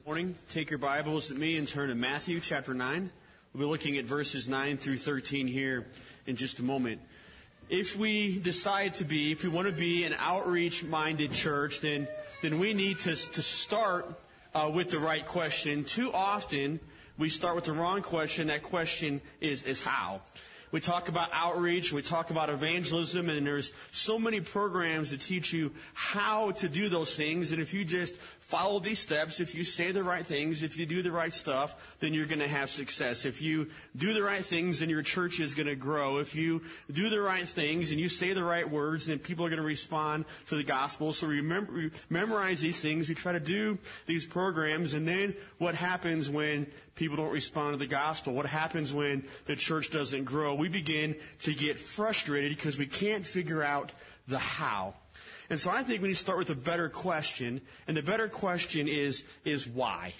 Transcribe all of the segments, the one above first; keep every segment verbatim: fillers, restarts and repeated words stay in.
Morning. Take your Bibles with me and turn to Matthew chapter nine. We'll be looking at verses nine through thirteen here in just a moment. If we decide to be, if we want to be an outreach-minded church, then then we need to to start uh, with the right question. Too often we start with the wrong question. That question is is how. We talk about outreach, we talk about evangelism, and there's so many programs that teach you how to do those things. And if you just follow these steps, if you say the right things, if you do the right stuff, then you're going to have success. If you do the right things, then your church is going to grow. If you do the right things and you say the right words, then people are going to respond to the gospel. So remember, we memorize these things. We try to do these programs. And then what happens when people don't respond to the gospel? What happens when the church doesn't grow? We begin to get frustrated because we can't figure out the how. And so I think we need to start with a better question. And the better question is, is why?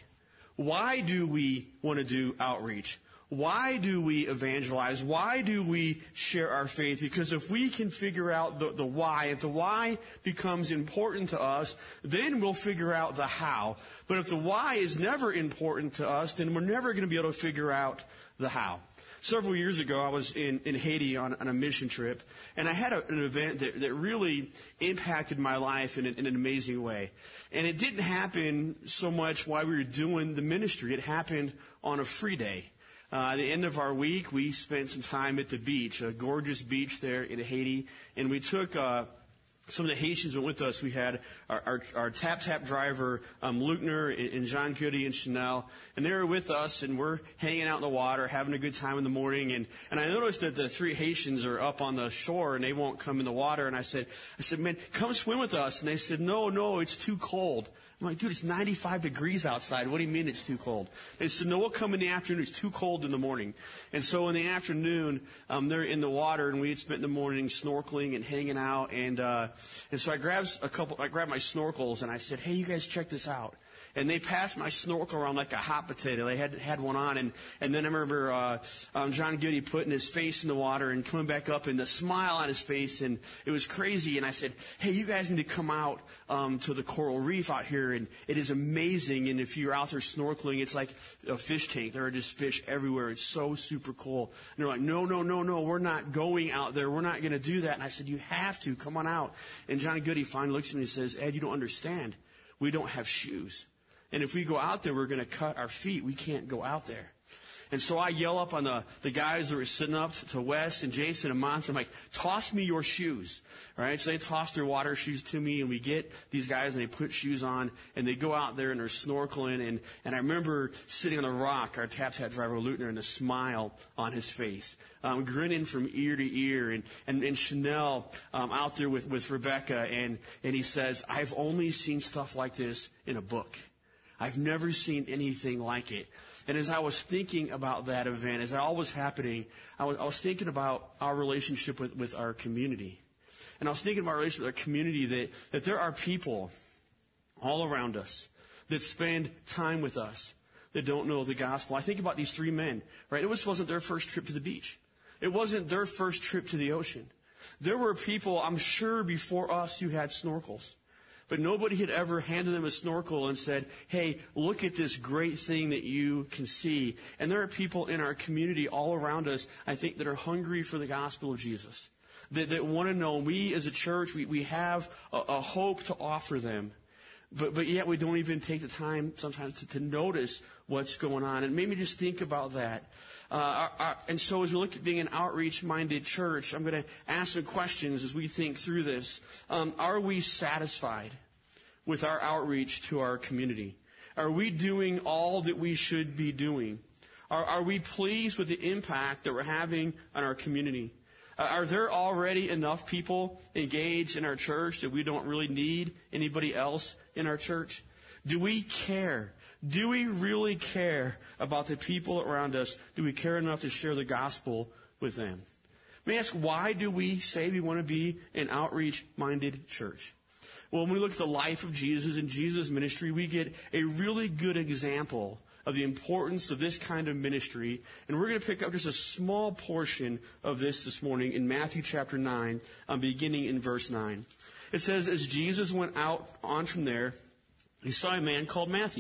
Why do we want to do outreach? Why do we evangelize? Why do we share our faith? Because if we can figure out the, the why, if the why becomes important to us, then we'll figure out the how. But if the why is never important to us, then we're never going to be able to figure out the how. Several years ago, I was in, in Haiti on, on a mission trip, and I had a, an event that, that really impacted my life in, in an amazing way. And it didn't happen so much while we were doing the ministry. It happened on a free day. Uh, at the end of our week, we spent some time at the beach, a gorgeous beach there in Haiti, and we took uh some of the Haitians were with us. We had our, our, our tap-tap driver, um, Luckner and, and John Goody and Chanel, and they were with us, and we're hanging out in the water, having a good time in the morning, and, and I noticed that the three Haitians are up on the shore, and they won't come in the water, and I said, I said, man, come swim with us, and they said, no, no, it's too cold. I'm like, dude, it's ninety-five degrees outside. What do you mean it's too cold? They said, no, we'll come in the afternoon. It's too cold in the morning. And so in the afternoon, um, they're in the water, and we had spent the morning snorkeling and hanging out. And uh, and so I grabbed a couple. I grabbed my snorkels, and I said, hey, you guys, check this out. And they passed my snorkel around like a hot potato. They had had one on, and and then I remember uh, um, John Goody putting his face in the water and coming back up, and the smile on his face, and it was crazy. And I said, hey, you guys need to come out um, to the coral reef out here. And it is amazing. And if you're out there snorkeling, it's like a fish tank. There are just fish everywhere. It's so super cool. And they're like, no, no, no, no, we're not going out there. We're not going to do that. And I said, you have to. Come on out. And John Goody finally looks at me and says, Ed, you don't understand. We don't have shoes. And if we go out there, we're going to cut our feet. We can't go out there. And so I yell up on the, the guys that were sitting up to Wes and Jason and Monty. I'm like, toss me your shoes. All right. So they toss their water shoes to me, and we get these guys, and they put shoes on, and they go out there and they're snorkeling. And, and I remember sitting on a rock, our tap-tap driver, Luckner, and a smile on his face, um, grinning from ear to ear. And, and, and Chanel um, out there with, with Rebecca. And, and he says, I've only seen stuff like this in a book. I've never seen anything like it. And as I was thinking about that event, as all was happening, I was, I was thinking about our relationship with, with our community. And I was thinking about our relationship with our community, that, that there are people all around us that spend time with us that don't know the gospel. I think about these three men, right? It was, wasn't their first trip to the beach. It wasn't their first trip to the ocean. There were people, I'm sure, before us who had snorkels. But nobody had ever handed them a snorkel and said, hey, look at this great thing that you can see. And there are people in our community all around us, I think, that are hungry for the gospel of Jesus. That, that want to know, we as a church, we, we have a, a hope to offer them. But, but yet we don't even take the time sometimes to, to notice what's going on. And maybe just think about that. Uh, our, our, and so as we look at being an outreach-minded church, I'm going to ask some questions as we think through this. Um, are we satisfied with our outreach to our community? Are we doing all that we should be doing? Are, are we pleased with the impact that we're having on our community? Uh, are there already enough people engaged in our church that we don't really need anybody else in our church? Do we care? Do we really care about the people around us? Do we care enough to share the gospel with them? Let me ask, why do we say we want to be an outreach-minded church? Well, when we look at the life of Jesus and Jesus' ministry, we get a really good example of the importance of this kind of ministry. And we're going to pick up just a small portion of this this morning in Matthew chapter nine, um, beginning in verse nine. It says, as Jesus went out on from there, he saw a man called Matthew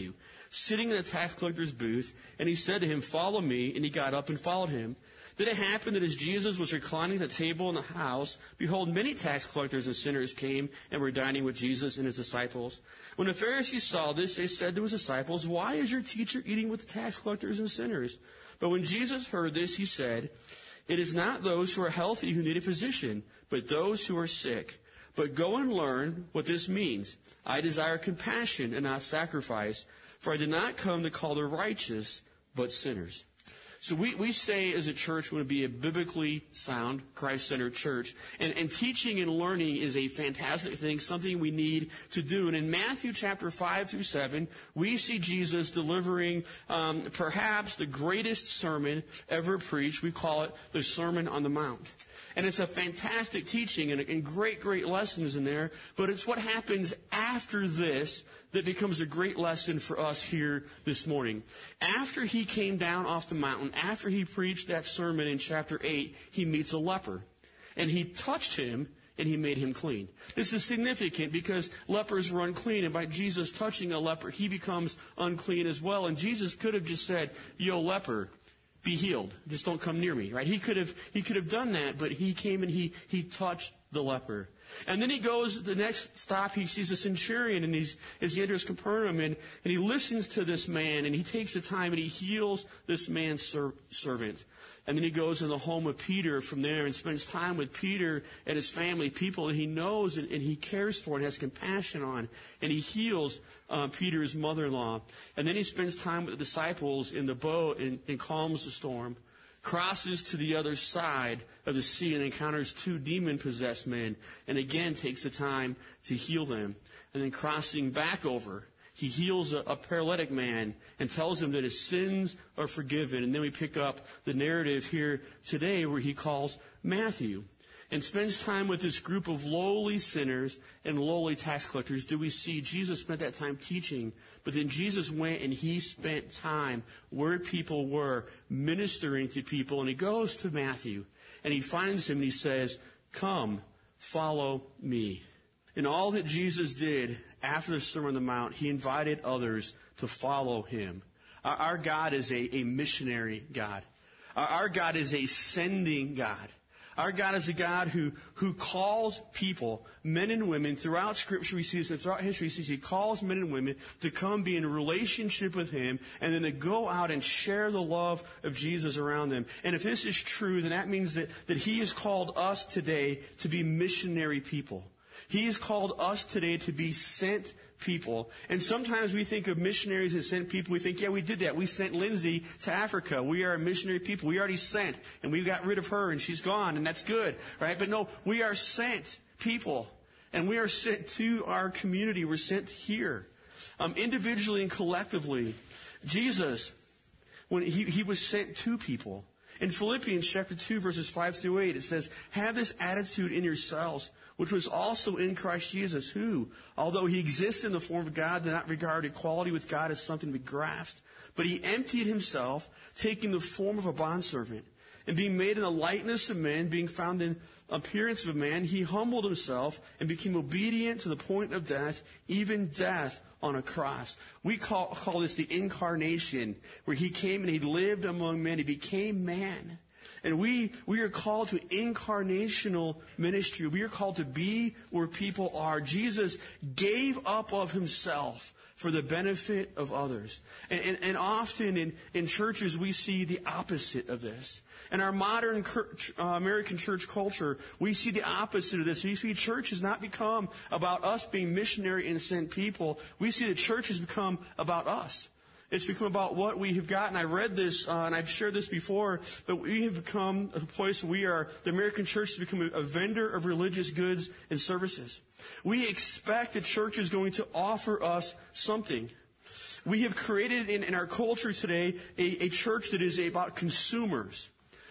sitting in a tax collector's booth, and he said to him, "Follow me," and he got up and followed him. Then it happened that as Jesus was reclining at the table in the house, behold, many tax collectors and sinners came and were dining with Jesus and his disciples. When the Pharisees saw this, they said to his disciples, "Why is your teacher eating with the tax collectors and sinners?" But when Jesus heard this, he said, "It is not those who are healthy who need a physician, but those who are sick. But go and learn what this means. I desire compassion and not sacrifice, for I did not come to call the righteous, but sinners." So we, we say as a church we want to be a biblically sound, Christ-centered church. And, and teaching and learning is a fantastic thing, something we need to do. And in Matthew chapter five through seven, we see Jesus delivering um, perhaps the greatest sermon ever preached. We call it the Sermon on the Mount. And it's a fantastic teaching and, and great, great lessons in there. But it's what happens after this that becomes a great lesson for us here this morning. After he came down off the mountain, after he preached that sermon in chapter eight, he meets a leper. And he touched him, and he made him clean. This is significant because lepers were unclean, and by Jesus touching a leper, he becomes unclean as well. And Jesus could have just said, "Yo, leper, be healed. Just don't come near me," right? He could have, he could have done that, but he came and he, he touched the leper. And then he goes, the next stop, he sees a centurion, and he's, as he enters Capernaum, and, and he listens to this man, and he takes the time, and he heals this man's ser- servant. And then he goes in the home of Peter from there and spends time with Peter and his family, people that he knows and, and he cares for and has compassion on. And he heals uh, Peter's mother-in-law. And then he spends time with the disciples in the boat and, and calms the storm, crosses to the other side of the sea and encounters two demon-possessed men, and again takes the time to heal them. And then crossing back over, he heals a, a paralytic man and tells him that his sins are forgiven. And then we pick up the narrative here today where he calls Matthew and spends time with this group of lowly sinners and lowly tax collectors. Do we see Jesus spent that time teaching, but then Jesus went and he spent time where people were, ministering to people. And he goes to Matthew and he finds him and he says, "Come, follow me." And all that Jesus did after the Sermon on the Mount, he invited others to follow him. Our, our God is a, a missionary God. Our, our God is a sending God. Our God is a God who, who calls people, men and women, throughout Scripture we see this, and throughout history we see this, he calls men and women to come be in a relationship with him and then to go out and share the love of Jesus around them. And if this is true, then that means that, that he has called us today to be missionary people. He has called us today to be sent people. And sometimes we think of missionaries and sent people. We think, yeah, we did that. We sent Lindsay to Africa. We are a missionary people. We already sent, and we got rid of her, and she's gone, and that's good, right? But no, we are sent people, and we are sent to our community. We're sent here, um, individually and collectively. Jesus, when he, he was sent to people. In Philippians chapter two, verses five through eight, it says, "Have this attitude in yourselves, which was also in Christ Jesus, who, although he existed in the form of God, did not regard equality with God as something to be grasped, but he emptied himself, taking the form of a bondservant, and being made in the likeness of men, being found in appearance of a man, he humbled himself and became obedient to the point of death, even death on a cross." We call, call this the incarnation, where he came and he lived among men. He became man. And we, we are called to incarnational ministry. We are called to be where people are. Jesus gave up of himself for the benefit of others. And, and, and often in, in churches we see the opposite of this. In our modern church, uh, American church culture, we see the opposite of this. We see church has not become about us being missionary and sent people. We see the church has become about us. It's become about what we have gotten. I read this, uh, and I've shared this before, but we have become a place where we are, the American church has become a, a vendor of religious goods and services. We expect the church is going to offer us something. We have created in, in our culture today a, a church that is about consumers.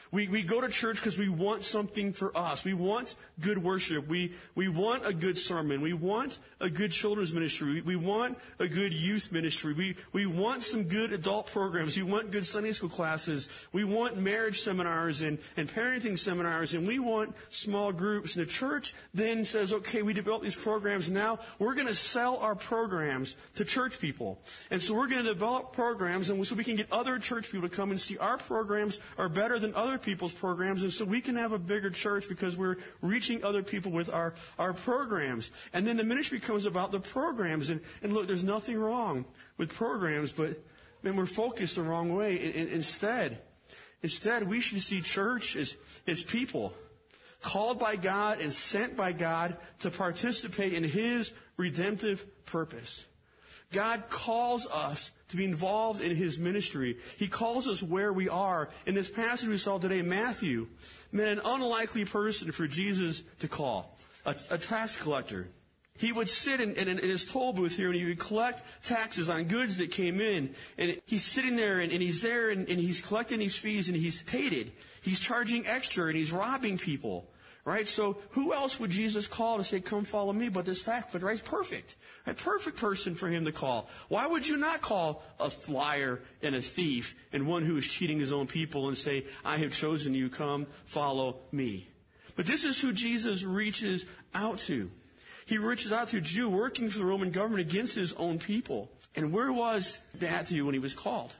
We, we go to church because we want something for us. We want good worship. We, we want a good sermon. We want a good children's ministry. We, we want a good youth ministry. We, we want some good adult programs. We want good Sunday school classes. We want marriage seminars and, and parenting seminars. And we want small groups. And the church then says, okay, we develop these programs. Now we're going to sell our programs to church people. And so we're going to develop programs and so we can get other church people to come and see our programs are better than other people's programs, and so we can have a bigger church because we're reaching other people with our, our programs. And then the ministry becomes about the programs. And, and look, there's nothing wrong with programs, but man, we're focused the wrong way. And, and instead, instead, we should see church as, as people called by God and sent by God to participate in His redemptive purpose. God calls us to be involved in His ministry. He calls us where we are. In this passage we saw today, Matthew, man, an unlikely person for Jesus to call, a, a tax collector. He would sit in, in, in his toll booth here and he would collect taxes on goods that came in. And he's sitting there and, and he's there and, and he's collecting these fees and he's hated. He's charging extra and he's robbing people. Right? So who else would Jesus call to say, come follow me, but this tax collector? Right? He's perfect. A perfect person for him to call. Why would you not call a liar and a thief and one who is cheating his own people and say, I have chosen you, come follow me? But this is who Jesus reaches out to. He reaches out to a Jew working for the Roman government against his own people. And where was Matthew when he was called?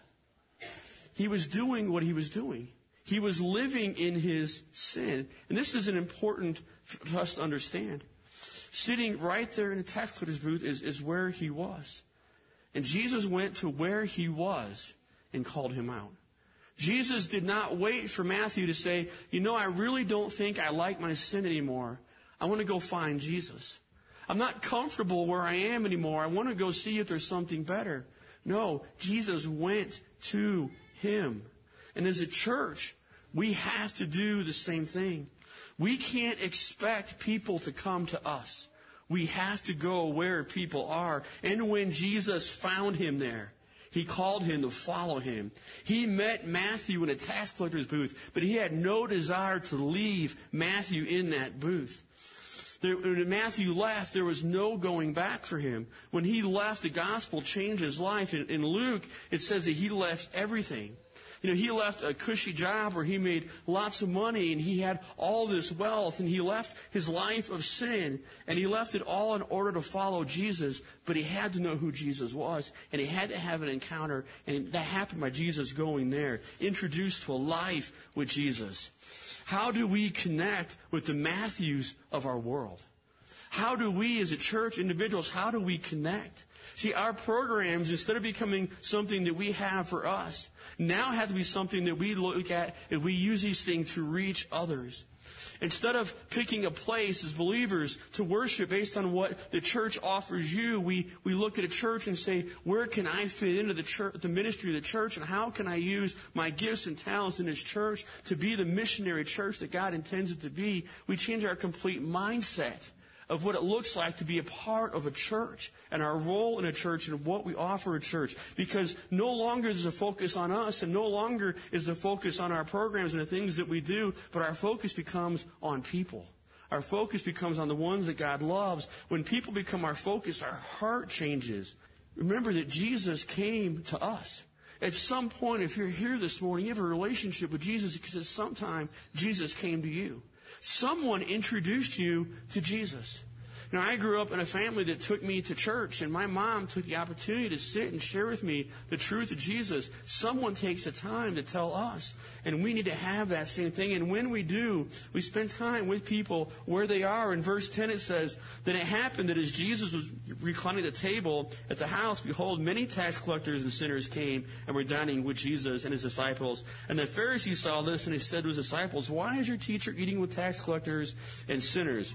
He was doing what he was doing. He was living in his sin. And this is an important for us to understand. Sitting right there in the tax collector's booth is, is where he was. And Jesus went to where he was and called him out. Jesus did not wait for Matthew to say, you know, I really don't think I like my sin anymore. I want to go find Jesus. I'm not comfortable where I am anymore. I want to go see if there's something better. No, Jesus went to him. And as a church, we have to do the same thing. We can't expect people to come to us. We have to go where people are. And when Jesus found him there, He called him to follow him. He met Matthew in a tax collector's booth, but he had no desire to leave Matthew in that booth. There, when Matthew left, there was no going back for him. When he left, the gospel changed his life. In, in Luke, it says that he left everything. You know, he left a cushy job where he made lots of money and he had all this wealth and he left his life of sin and he left it all in order to follow Jesus, but he had to know who Jesus was and he had to have an encounter, and that happened by Jesus going there, introduced to a life with Jesus. How do we connect with the Matthews of our world? How do we as a church, individuals, how do we connect? See, our programs, instead of becoming something that we have for us, now have to be something that we look at and we use these things to reach others. Instead of picking a place as believers to worship based on what the church offers you, we, we look at a church and say, where can I fit into the church, the ministry of the church, and how can I use my gifts and talents in this church to be the missionary church that God intends it to be? We change our complete mindset of what it looks like to be a part of a church and our role in a church and what we offer a church. Because no longer is the focus on us and no longer is the focus on our programs and the things that we do, but our focus becomes on people. Our focus becomes on the ones that God loves. When people become our focus, our heart changes. Remember that Jesus came to us. At some point, if you're here this morning, you have a relationship with Jesus because at some time, Jesus came to you. Someone introduced you to Jesus. Now, I grew up in a family that took me to church, and my mom took the opportunity to sit and share with me the truth of Jesus. Someone takes the time to tell us, and we need to have that same thing. And when we do, we spend time with people where they are. In verse ten, it says that it happened that as Jesus was reclining at the table at the house, behold, many tax collectors and sinners came and were dining with Jesus and his disciples. And the Pharisees saw this, and he said to his disciples, why is your teacher eating with tax collectors and sinners?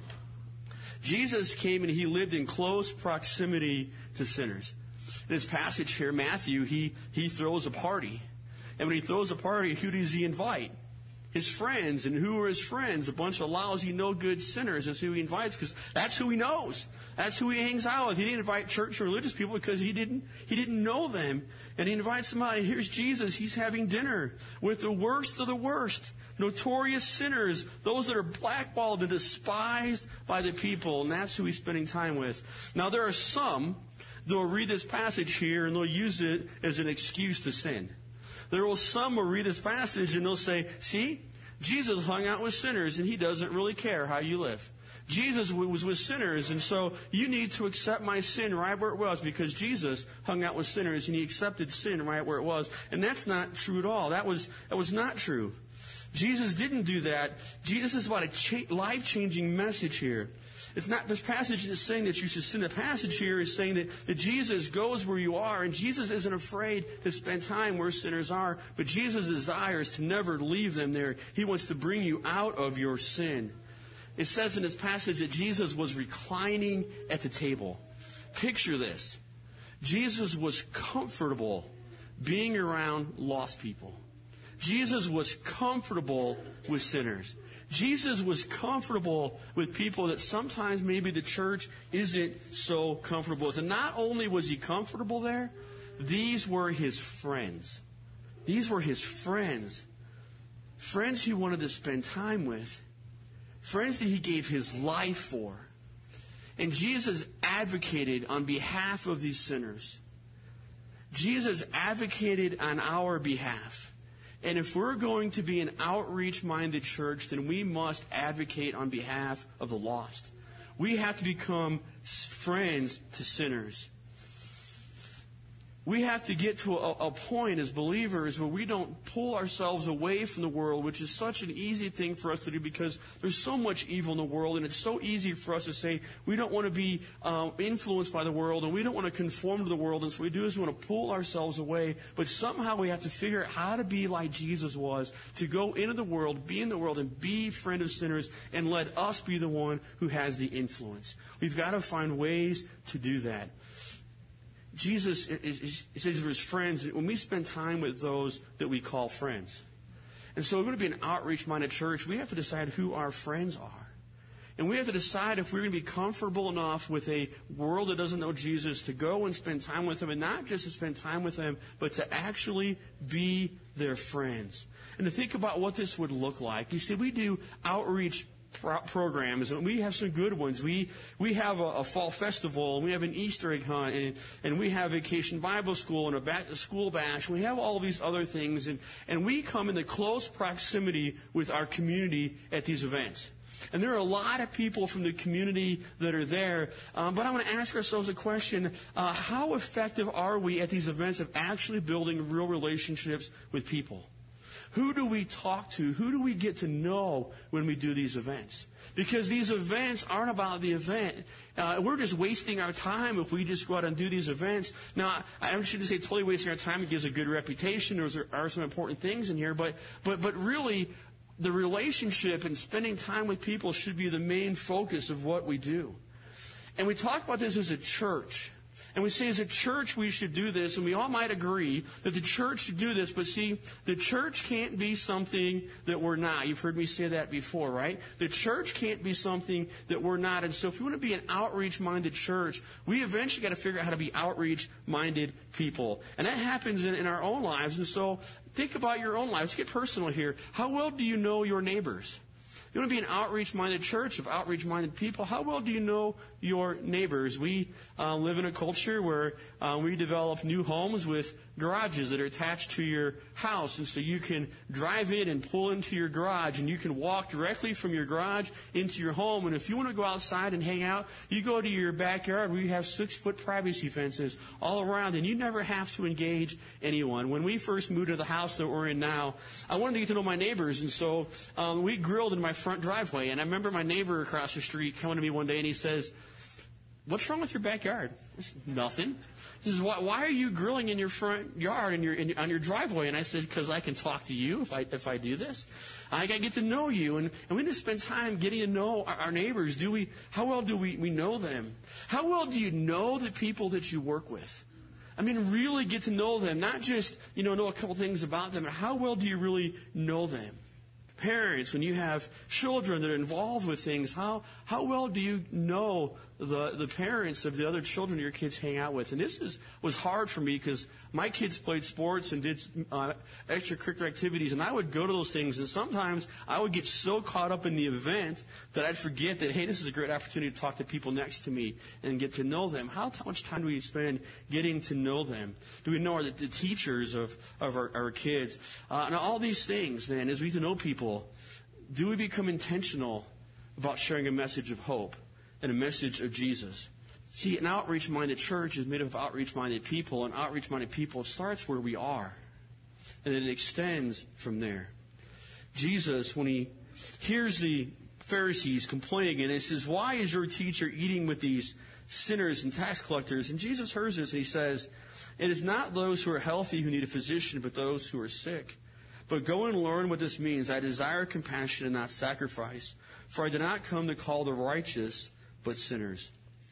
Jesus came and he lived in close proximity to sinners. In this passage here, Matthew, he, he throws a party. And when he throws a party, who does he invite? His friends. And who are his friends? A bunch of lousy, no good sinners is who he invites, because that's who he knows. That's who he hangs out with. He didn't invite church or religious people because he didn't, he didn't know them. And he invites them out. And here's Jesus. He's having dinner with the worst of the worst. notorious sinners, those that are blackballed and despised by the people, and that's who he's spending time with. Now, there are some that will read this passage here and they'll use it as an excuse to sin. There will some will read this passage and they'll say, see, Jesus hung out with sinners and he doesn't really care how you live. Jesus was with sinners, and so you need to accept my sin right where it was, because Jesus hung out with sinners and he accepted sin right where it was. And that's not true at all. That was, that was not true. Jesus didn't do that. Jesus is about a cha- life-changing message here. It's not, this passage is saying that you should sin. The passage here is saying that, that Jesus goes where you are, and Jesus isn't afraid to spend time where sinners are, but Jesus' desire is to never leave them there. He wants to bring you out of your sin. It says in this passage that Jesus was reclining at the table. Picture this. Jesus was comfortable being around lost people. Jesus was comfortable with sinners. Jesus was comfortable with people that sometimes maybe the church isn't so comfortable with. And not only was he comfortable there, these were his friends. These were his friends. Friends he wanted to spend time with. Friends that he gave his life for. And Jesus advocated on behalf of these sinners. Jesus advocated on our behalf. And if we're going to be an outreach-minded church, then we must advocate on behalf of the lost. We have to become friends to sinners. We have to get to a, a point as believers where we don't pull ourselves away from the world, which is such an easy thing for us to do because there's so much evil in the world, and it's so easy for us to say we don't want to be uh, influenced by the world, and we don't want to conform to the world, and so we do is we want to pull ourselves away. But somehow we have to figure out how to be like Jesus was, to go into the world, be in the world, and be friend of sinners, and let us be the one who has the influence. We've got to find ways to do that. Jesus is, is, says to his friends, when we spend time with those that we call friends. And so we're going to be an outreach-minded church. We have to decide who our friends are. And we have to decide if we're going to be comfortable enough with a world that doesn't know Jesus to go and spend time with them, and not just to spend time with them, but to actually be their friends. And to think about what this would look like. You see, we do outreach programs, and we have some good ones. We we have a, a fall festival, and we have an Easter egg hunt, and, and we have Vacation Bible School and a back to school bash. We have all these other things, and, and we come into close proximity with our community at these events. And there are a lot of people from the community that are there. Um, but I want to ask ourselves a question. Uh, how effective are we at these events of actually building real relationships with people? Who do we talk to? Who do we get to know when we do these events? Because these events aren't about the event. Uh, we're just wasting our time if we just go out and do these events. Now, I shouldn't say totally wasting our time. It gives a good reputation. There are some important things in here. But, but, but really, the relationship and spending time with people should be the main focus of what we do. And we talk about this as a church. And we say as a church we should do this, and we all might agree that the church should do this, but see, the church can't be something that we're not. You've heard me say that before, right? The church can't be something that we're not. And so if we want to be an outreach-minded church, we eventually got to figure out how to be outreach-minded people. And that happens in, in our own lives. And so think about your own lives. Let's get personal here. How well do you know your neighbors? You want to be an outreach-minded church of outreach-minded people. How well do you know your neighbors? We uh, live in a culture where uh, we develop new homes with garages that are attached to your house. And so you can drive in and pull into your garage, and you can walk directly from your garage into your home. And if you want to go outside and hang out, you go to your backyard where you have six-foot privacy fences all around, and you never have to engage anyone. When we first moved to the house that we're in now, I wanted to get to know my neighbors, and so um, we grilled in my front driveway. And I remember my neighbor across the street coming to me one day, and he says, "What's wrong with your backyard?" I said, "Nothing." He says, why, why are you grilling in your front yard and your, in, on your driveway? And I said, because I can talk to you if I if I do this. I got to get to know you. And, and we need to spend time getting to know our, our neighbors. Do we? How well do we, we know them? How well do you know the people that you work with? I mean, really get to know them. Not just, you know, know a couple things about them. How well do you really know them? Parents, when you have children that are involved with things, how, how well do you know the, the parents of the other children your kids hang out with. And this is, was hard for me because my kids played sports and did uh, extracurricular activities, and I would go to those things, and sometimes I would get so caught up in the event that I'd forget that, hey, this is a great opportunity to talk to people next to me and get to know them. How, how much time do we spend getting to know them? Do we know the, the teachers of, of our, our kids? Uh, and all these things, then, as we get to know people, do we become intentional about sharing a message of hope and a message of Jesus? See, an outreach-minded church is made up of outreach-minded people, and outreach-minded people starts where we are, and then it extends from there. Jesus, when he hears the Pharisees complaining, and he says, why is your teacher eating with these sinners and tax collectors? And Jesus hears this, and he says, it is not those who are healthy who need a physician, but those who are sick. But go and learn what this means. I desire compassion and not sacrifice, for I did not come to call the righteous, but sinners.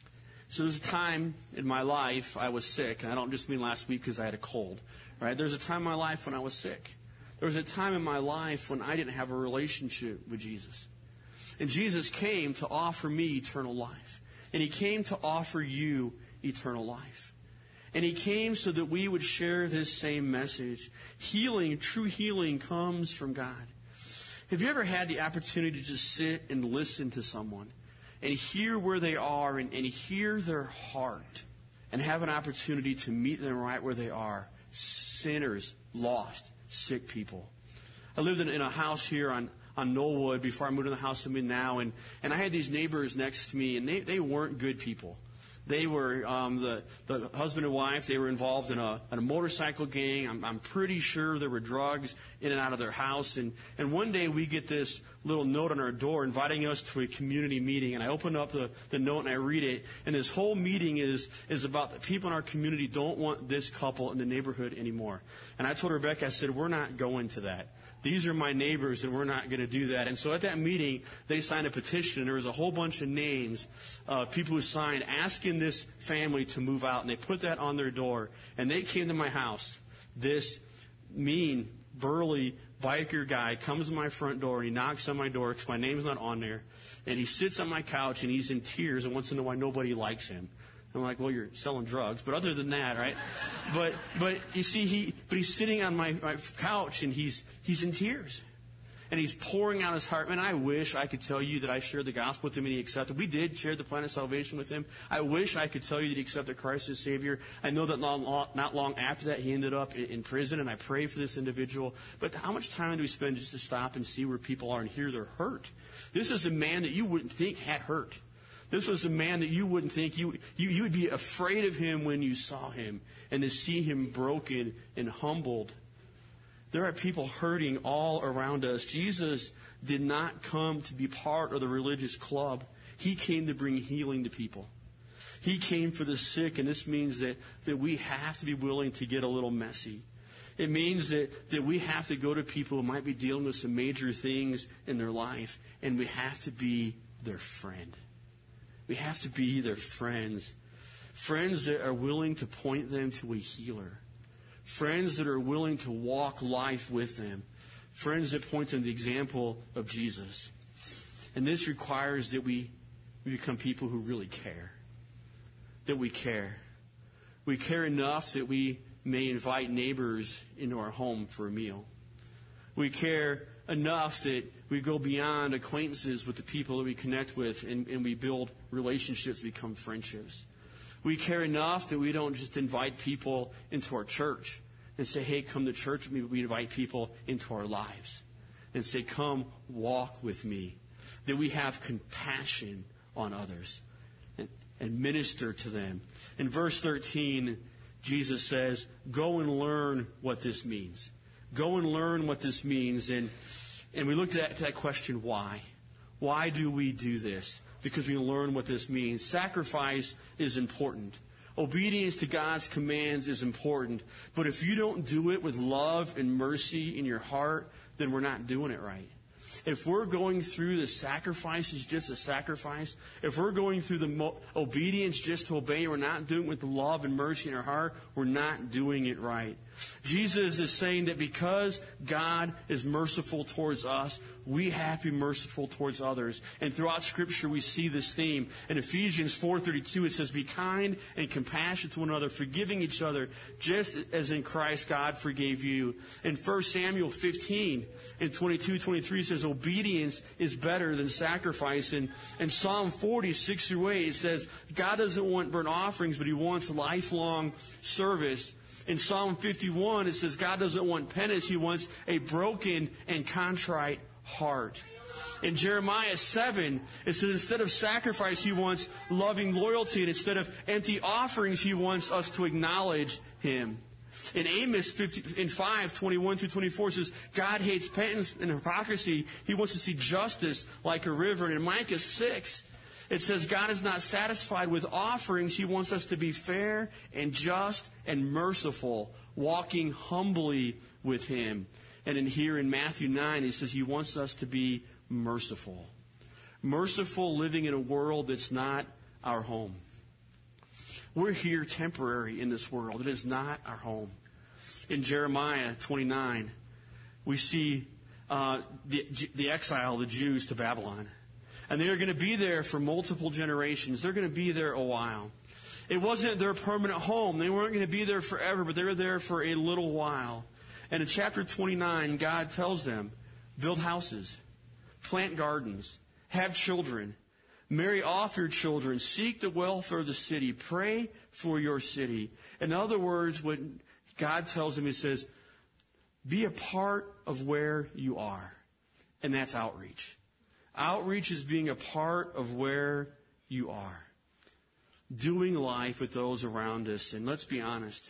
So there's a time in my life I was sick, and I don't just mean last week because I had a cold. Right? There's a time in my life when I was sick. There was a time in my life when I didn't have a relationship with Jesus. And Jesus came to offer me eternal life. And he came to offer you eternal life. And he came so that we would share this same message. Healing, true healing, comes from God. Have you ever had the opportunity to just sit and listen to someone and hear where they are and, and hear their heart and have an opportunity to meet them right where they are? Sinners, lost, sick people. I lived in, in a house here on, on Knollwood before I moved to the house I'm in now, and, and I had these neighbors next to me, and they, they weren't good people. They were um, the, the husband and wife. They were involved in a, in a motorcycle gang. I'm, I'm pretty sure there were drugs in and out of their house. And, and one day we get this little note on our door inviting us to a community meeting. And I open up the, the note and I read it. And this whole meeting is, is about the people in our community don't want this couple in the neighborhood anymore. And I told Rebecca, I said, we're not going to that. These are my neighbors, and we're not going to do that. And so at that meeting, they signed a petition, and there was a whole bunch of names of people who signed asking this family to move out, and they put that on their door. And they came to my house. This mean, burly biker guy comes to my front door, and he knocks on my door because my name's not on there. And he sits on my couch, and he's in tears and wants to know why nobody likes him. I'm like, well, you're selling drugs. But other than that, right? But but you see, he but he's sitting on my, my couch, and he's he's in tears. And he's pouring out his heart. Man, I wish I could tell you that I shared the gospel with him and he accepted. We did share the plan of salvation with him. I wish I could tell you that he accepted Christ as Savior. I know that long, long, not long after that, he ended up in, in prison, and I pray for this individual. But how much time do we spend just to stop and see where people are and hear their hurt? This is a man that you wouldn't think had hurt. This was a man that you wouldn't think, you, you, you would be afraid of him when you saw him, and to see him broken and humbled. There are people hurting all around us. Jesus did not come to be part of the religious club. He came to bring healing to people. He came for the sick, and this means that, that we have to be willing to get a little messy. It means that, that we have to go to people who might be dealing with some major things in their life, and we have to be their friend. We have to be their friends. Friends that are willing to point them to a healer. Friends that are willing to walk life with them. Friends that point them to the example of Jesus. And this requires that we, we become people who really care. That we care. We care enough that we may invite neighbors into our home for a meal. We care enough that we go beyond acquaintances with the people that we connect with, and, and we build relationships, become friendships. We care enough that we don't just invite people into our church and say, hey, come to church with me, but we invite people into our lives and say, come walk with me. That we have compassion on others and, and minister to them. In verse thirteen, Jesus says, go and learn what this means. Go and learn what this means. And and we looked at that question, why? Why do we do this? Because we learn what this means. Sacrifice is important. Obedience to God's commands is important. But if you don't do it with love and mercy in your heart, then we're not doing it right. If we're going through the sacrifice is just a sacrifice, if we're going through the mo- obedience just to obey, we're not doing it with the love and mercy in our heart, we're not doing it right. Jesus is saying that because God is merciful towards us, we have to be merciful towards others. And throughout Scripture, we see this theme. In Ephesians four thirty-two, it says, be kind and compassionate to one another, forgiving each other, just as in Christ God forgave you. In First Samuel fifteen and twenty-two, twenty-three, it says, obedience is better than sacrifice. And in Psalm forty, six through eight, it says, God doesn't want burnt offerings, but He wants lifelong service. In Psalm fifty-one, it says God doesn't want penance. He wants a broken and contrite heart. In Jeremiah seven, it says instead of sacrifice, He wants loving loyalty. And instead of empty offerings, He wants us to acknowledge Him. In Amos fifty, in five, twenty-one through twenty-four, it says God hates penance and hypocrisy. He wants to see justice like a river. And in Micah six, it says God is not satisfied with offerings. He wants us to be fair and just and merciful, walking humbly with Him. And in here in Matthew nine, He says He wants us to be merciful. Merciful, living in a world that's not our home. We're here temporary in this world. It is not our home. In Jeremiah twenty-nine, we see uh, the, the exile of the Jews to Babylon. And they're going to be there for multiple generations. They're going to be there a while. It wasn't their permanent home. They weren't going to be there forever, but they were there for a little while. And in chapter twenty-nine, God tells them, build houses, plant gardens, have children, marry off your children, seek the welfare of the city, pray for your city. In other words, when God tells them, He says, be a part of where you are. And that's outreach. Outreach is being a part of where you are. Doing life with those around us. And let's be honest.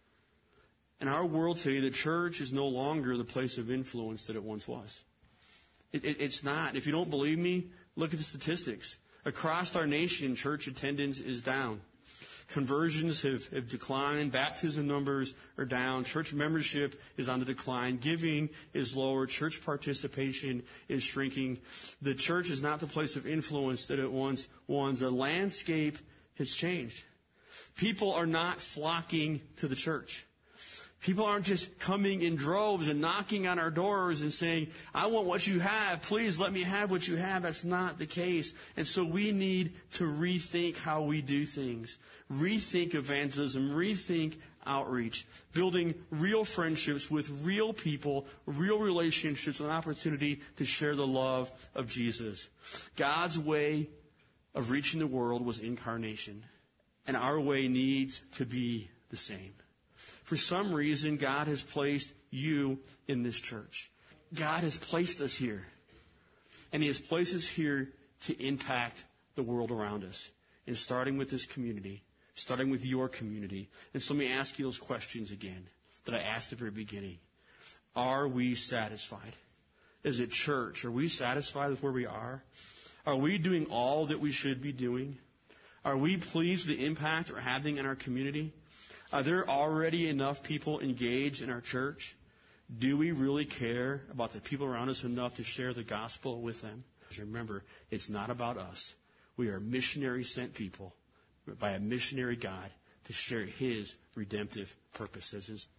In our world today, the church is no longer the place of influence that it once was. It, it, it's not. If you don't believe me, look at the statistics. Across our nation, church attendance is down. Conversions have, have declined. Baptism numbers are down. Church membership is on the decline. Giving is lower. Church participation is shrinking. The church is not the place of influence that it once was. The landscape has changed. People are not flocking to the church. People aren't just coming in droves and knocking on our doors and saying, I want what you have. Please let me have what you have. That's not the case. And so we need to rethink how we do things. Rethink evangelism. Rethink outreach. Building real friendships with real people, real relationships, an opportunity to share the love of Jesus. God's way of reaching the world was incarnation. And our way needs to be the same. For some reason, God has placed you in this church. God has placed us here. And He has placed us here to impact the world around us. And starting with this community, starting with your community. And so let me ask you those questions again that I asked at the very beginning. Are we satisfied? As a church, are we satisfied with where we are? Are we doing all that we should be doing? Are we pleased with the impact we're having in our community? Are there already enough people engaged in our church? Do we really care about the people around us enough to share the gospel with them? Remember, it's not about us. We are missionary sent people by a missionary God to share His redemptive purposes.